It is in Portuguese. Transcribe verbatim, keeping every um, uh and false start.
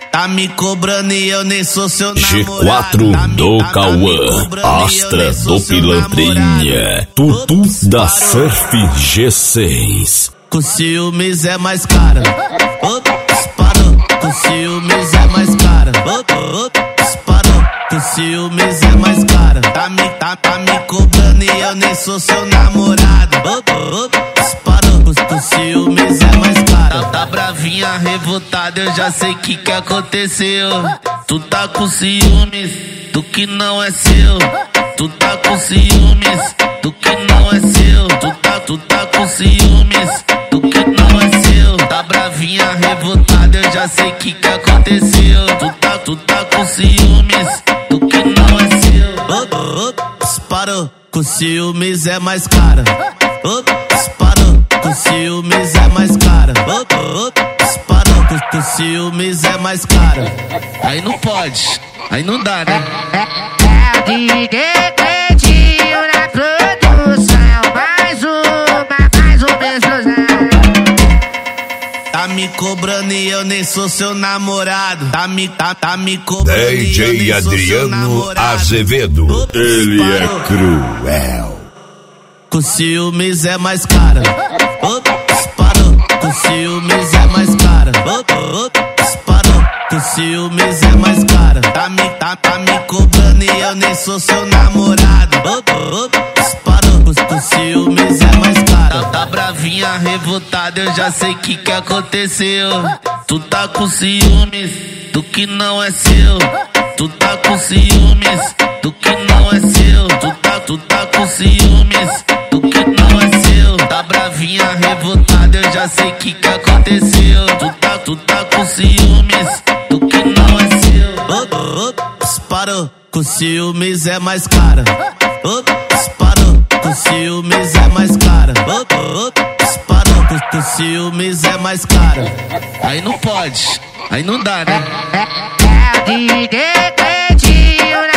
Tá me cobrando e eu nem sou seu namorado. G quatro do Cauã, Astra do Pilantrinha, Tutu da Surf G seis. Com ciúmes é mais cara. Ops, parou. Com ciúmes é mais cara. Ops, parou. Com ciúmes é mais cara. Tá me, tá, tá me cobrando e eu nem sou seu namorado. Ops, parou. Com, com ciúmes é mais cara. Tá, tá bravinha, revoltada, eu já sei que que aconteceu. Tu tá com ciúmes do que não é seu. Tu tá com ciúmes do que não é seu. Tu tá, tu tá com ciúmes do que não é seu. Tá bravinha, revoltada, eu já sei que que aconteceu. Tu tá, tu tá com ciúmes do que não é seu. Ops, parou. Com ciúmes é mais cara. Ops, parou. Com ciúmes é mais cara. Ops, parou. Com, com ciúmes é mais cara. Aí não pode, aí não dá, né? É o D J Cleitinho na produção. Mais uma, mais um explosão. Tá me cobrando e eu nem sou seu namorado. Tá me, tá, tá me cobrando D J e eu nem sou seu Adriano namorado. Azevedo, Ops, ele parou. é cruel. Com ciúmes é mais cara. Ops, parou. Com ciúmes é mais cara. Ops, parou. Com ciúmes é mais cara. Tá me, tá, tá me cobrando e eu nem sou seu namorado. Ops, parou. Com, com ciúmes é mais cara. Tá, tá bravinha, revoltada, eu já sei que que aconteceu. Tu tá com ciúmes do que não é seu. Tu tá com ciúmes do que não é seu. Tu tá, tu tá com ciúmes do que não é seu. Tá bravinha, revoltada, eu já sei que que aconteceu. Tu tá, tu tá com ciúmes do que não é seu. Ops, parou. Com ciúmes é mais cara. Ops, parou. Com ciúmes é mais cara. Ops, parou. Com, com ciúmes é mais cara. Aí não pode, aí não dá, né? É o D J Cleitinho